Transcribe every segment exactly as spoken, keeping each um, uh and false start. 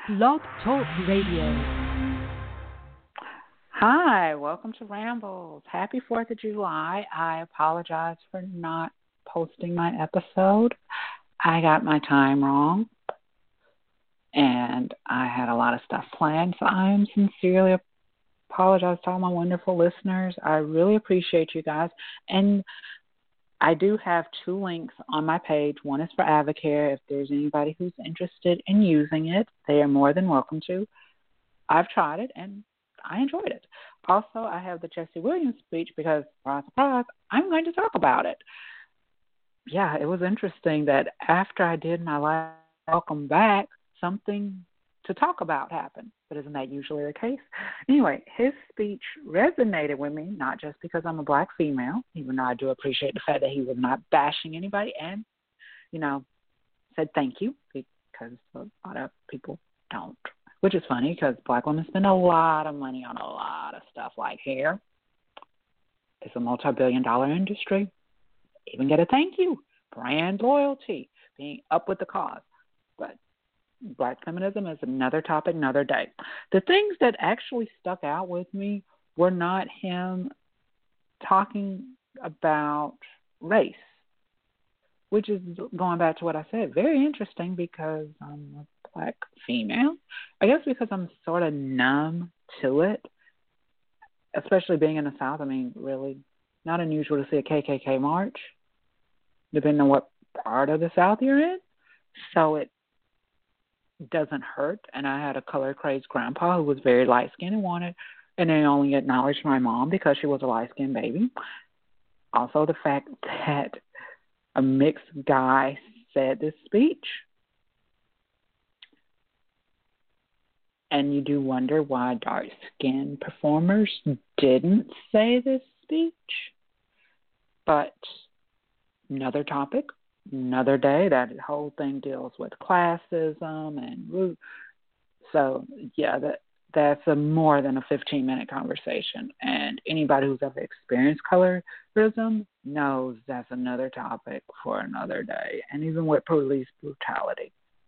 Blog Talk Radio. Hi, welcome to Rambles. Happy fourth of July. I apologize for not posting my episode. I got my time wrong, and I had a lot of stuff planned, so I am sincerely apologize to all my wonderful listeners. I really appreciate you guys, and I do have two links on my page. One is for Avocare. If there's anybody who's interested in using it, they are more than welcome to. I've tried it, and I enjoyed it. Also, I have the Jesse Williams speech because, surprise, surprise, I'm going to talk about it. Yeah, it was interesting that after I did my last welcome back, something to talk about happened. But isn't that usually the case? Anyway, his speech resonated with me, not just because I'm a black female, even though I do appreciate the fact that he was not bashing anybody and, you know, said thank you because a lot of people don't. Which is funny because black women spend a lot of money on a lot of stuff like hair. It's a multi-billion dollar industry. Even get a thank you. Brand loyalty. Being up with the cause. But black feminism is another topic, another day. The things that actually stuck out with me were not him talking about race, which is going back to what I said. Very interesting because I'm a black female. I guess because I'm sort of numb to it, especially being in the South. I mean, really not unusual to see a K K K march, depending on what part of the South you're in. So it doesn't hurt. And I had a color-crazed grandpa who was very light-skinned and wanted, and they only acknowledged my mom because she was a light-skinned baby. Also, the fact that a mixed guy said this speech. And you do wonder why dark-skinned performers didn't say this speech. But another topic, another day. That whole thing deals with classism and root. So, yeah, that that's a more than a fifteen-minute conversation. And anybody who's ever experienced colorism knows that's another topic for another day. And even with police brutality.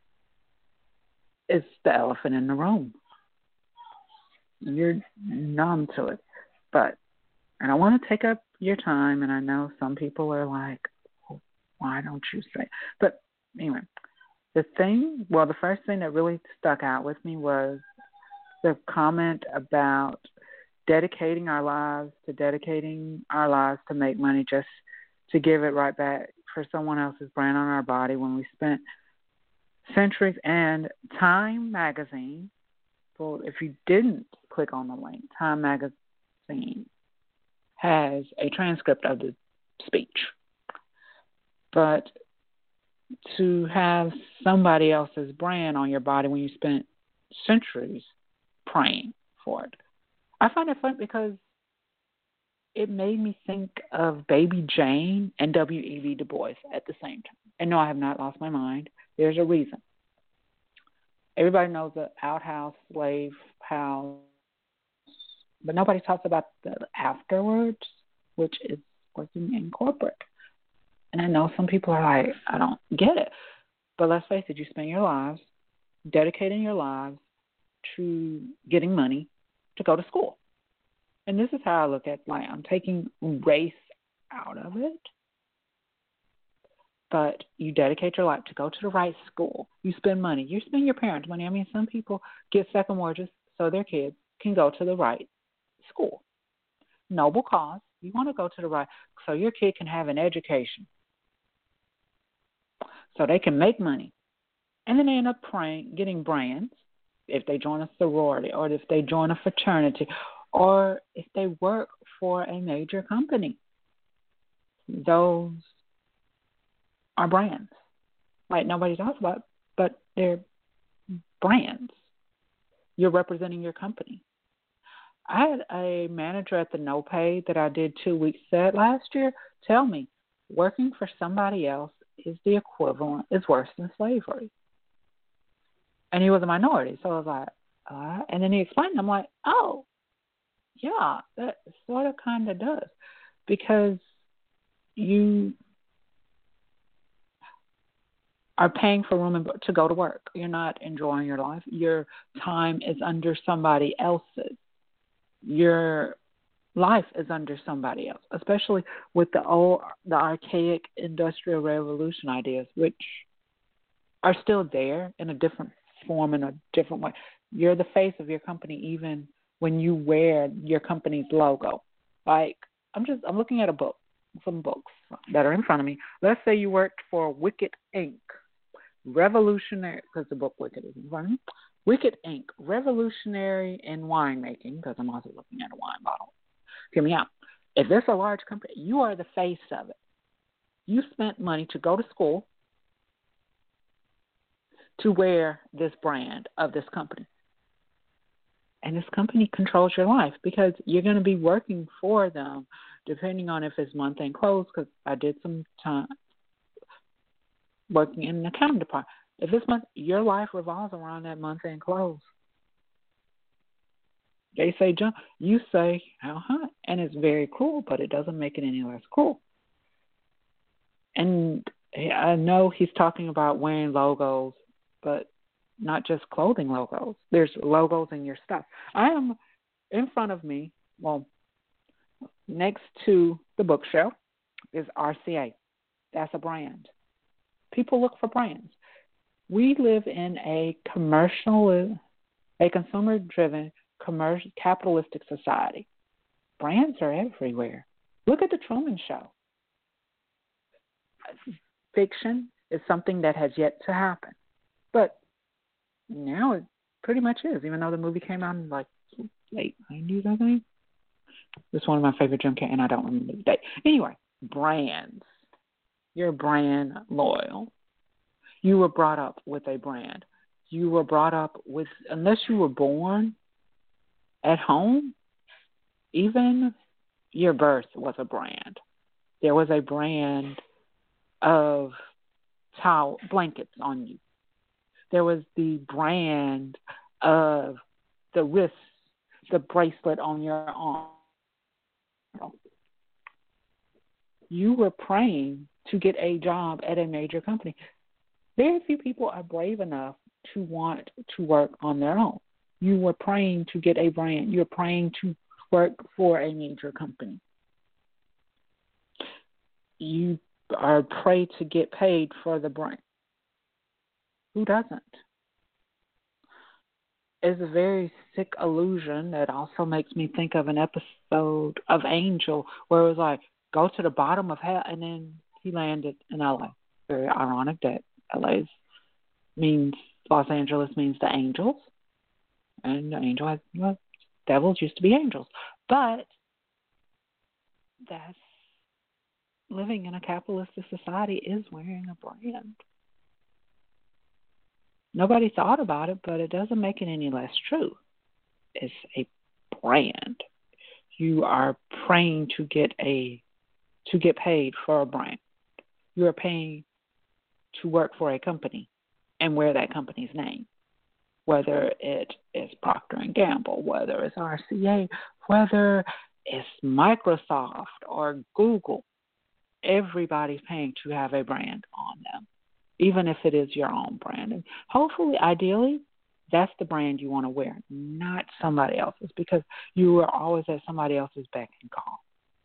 It's the elephant in the room. You're numb to it. But I don't want to take up your time, and I know some people are like, well, why don't you say? But anyway, the thing, well, the first thing that really stuck out with me was the comment about dedicating our lives to dedicating our lives to make money just to give it right back for someone else's brand on our body when we spent centuries. And Time Magazine, well, if you didn't click on the link, Time Magazine has a transcript of the speech. But to have somebody else's brand on your body when you spent centuries praying for it, I find it fun because it made me think of Baby Jane and W E B Du Bois at the same time. And no, I have not lost my mind. There's a reason. Everybody knows the outhouse, slave house, but nobody talks about the afterwards, which is working in corporate. And I know some people are like, I don't get it. But let's face it, you spend your lives dedicating your lives to getting money to go to school. And this is how I look at life. I'm taking race out of it. But you dedicate your life to go to the right school. You spend money. You spend your parents' money. I mean, some people get second mortgages so their kids can go to the right school. Noble cause. You want to go to the right, so your kid can have an education, so they can make money. And then they end up praying, getting brands if they join a sorority or if they join a fraternity or if they work for a major company. Those are brands. Like nobody talks about, but they're brands. You're representing your company. I had a manager at the No Pay that I did two weeks set last year tell me working for somebody else is the equivalent, is worse than slavery. And he was a minority, so I was like, uh, and then he explained, I'm like, oh, yeah, that sort of kind of does. Because you are paying for room and bo- to go to work. You're not enjoying your life. Your time is under somebody else's. Your life is under somebody else, especially with the old, the archaic industrial revolution ideas, which are still there in a different form, in a different way. You're the face of your company, even when you wear your company's logo. Like, I'm just, I'm looking at a book, some books that are in front of me. Let's say you worked for Wicked Incorporated. Revolutionary, because the book Wicked is in front of me. Wicked Incorporated, revolutionary in winemaking, because I'm also looking at a wine bottle. Hear me out. If it's a large company, you are the face of it. You spent money to go to school to wear this brand of this company. And this company controls your life because you're going to be working for them, depending on if it's month-end close, because I did some time working in an accounting department. If this month, your life revolves around that month-end close. They say jump, you say how high, and it's very cruel, but it doesn't make it any less cruel. And I know he's talking about wearing logos, but not just clothing logos. There's logos in your stuff. I am in front of me, well, next to the bookshelf is R C A. That's a brand. People look for brands. We live in a commercial, a consumer-driven, commercial, capitalistic society. Brands are everywhere. Look at the Truman Show. Fiction is something that has yet to happen. But now it pretty much is, even though the movie came out in like late nineties, I think. It's one of my favorite Jim Carrey, and I don't remember the date. Anyway, brands. You're brand loyal. You were brought up with a brand. You were brought up with, unless you were born at home, even your birth was a brand. There was a brand of towel blankets on you. There was the brand of the wrist, the bracelet on your arm. You were praying to get a job at a major company. Very few people are brave enough to want to work on their own. You were praying to get a brand. You're praying to work for a major company. You are praying to get paid for the brand. Who doesn't? It's a very sick illusion that also makes me think of an episode of Angel where it was like, go to the bottom of hell, and then he landed in L A. Very ironic that L A means, Los Angeles means the angels, and the angel has, well, devils used to be angels. But that's, living in a capitalistic society is wearing a brand. Nobody thought about it, but it doesn't make it any less true. It's a brand. You are praying to get a to get paid for a brand. You are paying to work for a company and wear that company's name, whether it is Procter and Gamble, whether it's R C A, whether it's Microsoft or Google. Everybody's paying to have a brand on them, even if it is your own brand. And hopefully, ideally, that's the brand you want to wear, not somebody else's, because you are always at somebody else's beck and call.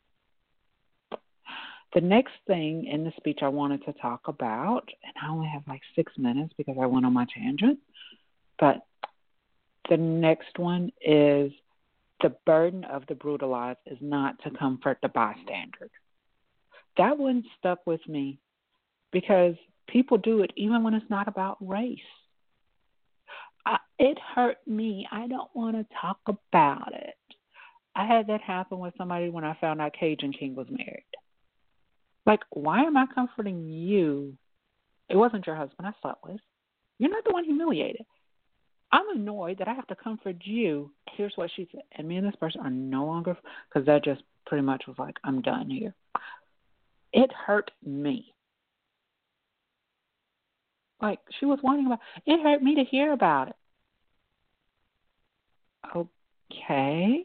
The next thing in the speech I wanted to talk about, and I only have like six minutes because I went on my tangent, but the next one is the burden of the brutalized is not to comfort the bystander. That one stuck with me because people do it even when it's not about race. I, it hurt me. I don't want to talk about it. I had that happen with somebody when I found out Cajun King was married. Like, why am I comforting you? It wasn't your husband I slept with. You're not the one humiliated. I'm annoyed that I have to comfort you. Here's what she said. And me and this person are no longer, because that just pretty much was like, I'm done here. It hurt me. Like, she was whining about it. It hurt me to hear about it. Okay.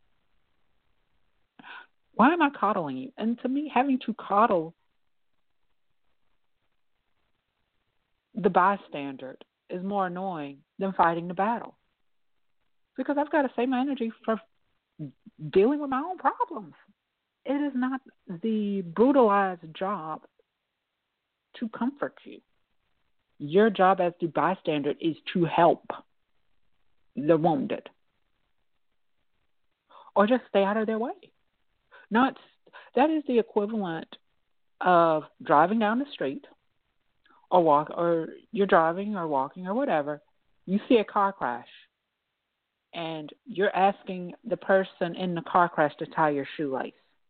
Why am I coddling you? And to me, having to coddle the bystander is more annoying than fighting the battle. Because I've got to save my energy for dealing with my own problems. It is not the brutalized job to comfort you. Your job as the bystander is to help the wounded. Or just stay out of their way. Not that is the equivalent of driving down the street or walk or you're driving or walking or whatever. You see a car crash and you're asking the person in the car crash to tie your shoelace.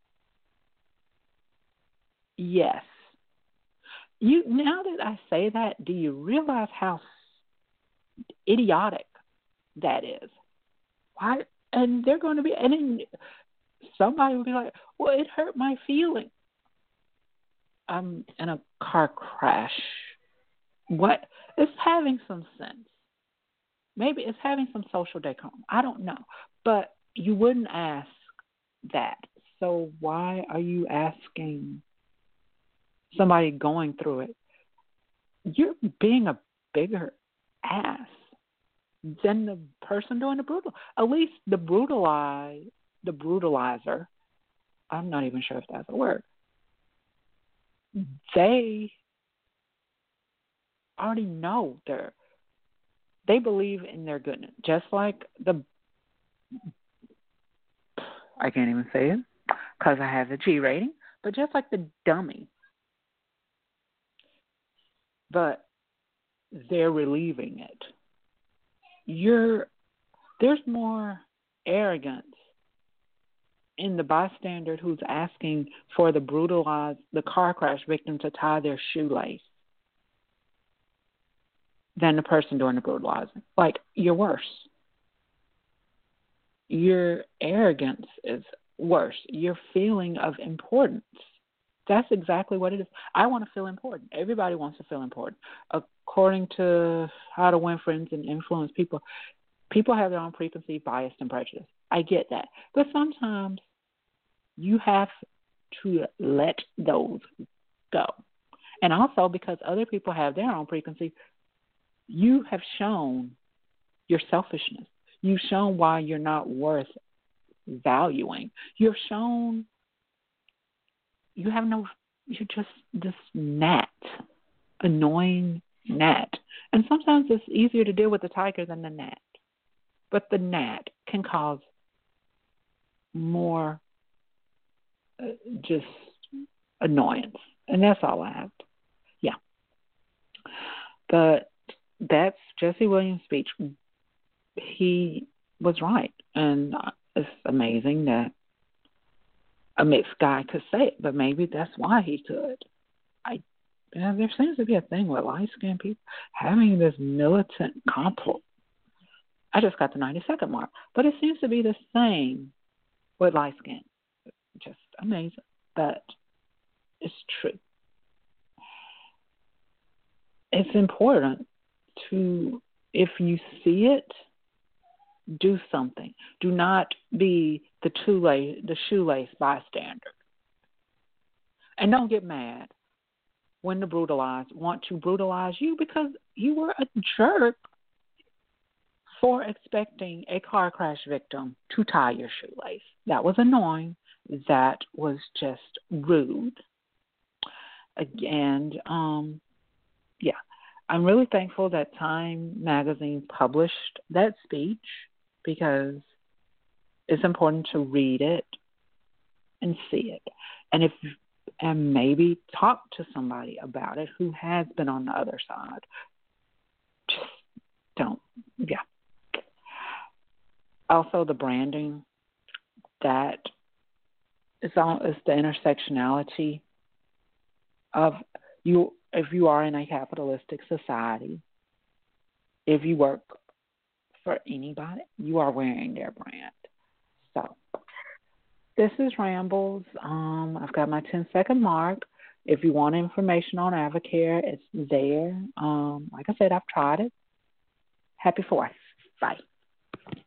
Yes. You now that I say that, do you realize how idiotic that is? Why? And they're going to be, and then somebody will be like, "Well, it hurt my feeling." I'm in a car crash. What? It's having some sense. Maybe it's having some social decorum. I don't know, but you wouldn't ask that. So why are you asking somebody going through it? You're being a bigger ass than the person doing the brutal. At least the brutalize, the brutalizer. I'm not even sure if that's a word. They already know they're. They believe in their goodness, just like the. I can't even say it because I have a G rating, but just like the dummy. But they're relieving it. You're there's more arrogance in the bystander who's asking for the brutalized, the car crash victim to tie their shoelace than the person doing the brutalizing. Like, you're worse. Your arrogance is worse. Your feeling of importance. That's exactly what it is. I want to feel important. Everybody wants to feel important. According to How to Win Friends and Influence People, people have their own preconceived bias and prejudice. I get that. But sometimes you have to let those go. And also because other people have their own preconceived, you have shown your selfishness. You've shown why you're not worth valuing. You've shown you have no, you're just this gnat, annoying gnat. And sometimes it's easier to deal with the tiger than the gnat. But the gnat can cause more uh, just annoyance. And that's all I have. Yeah. But that's Jesse Williams' speech. He was right. And it's amazing that a mixed guy could say it, but maybe that's why he could. I you know, there seems to be a thing with light-skinned people having this militant complex. I just got the ninety-second mark, but it seems to be the same with light skin. Just amazing, but it's true. It's important to, if you see it, do something. Do not be the shoelace, the shoelace bystander. And don't get mad when the brutalized want to brutalize you because you were a jerk for expecting a car crash victim to tie your shoelace. That was annoying. That was just rude. And, um, yeah, I'm really thankful that Time magazine published that speech because it's important to read it and see it. And if and maybe talk to somebody about it who has been on the other side. Just don't, yeah. Also, the branding, that is all is the intersectionality of you. If you are in a capitalistic society, if you work for anybody, you are wearing their brand. So, this is Rambles. Um, I've got my ten-second mark. If you want information on Avocare, it's there. Um, like I said, I've tried it. Happy fourth. Bye.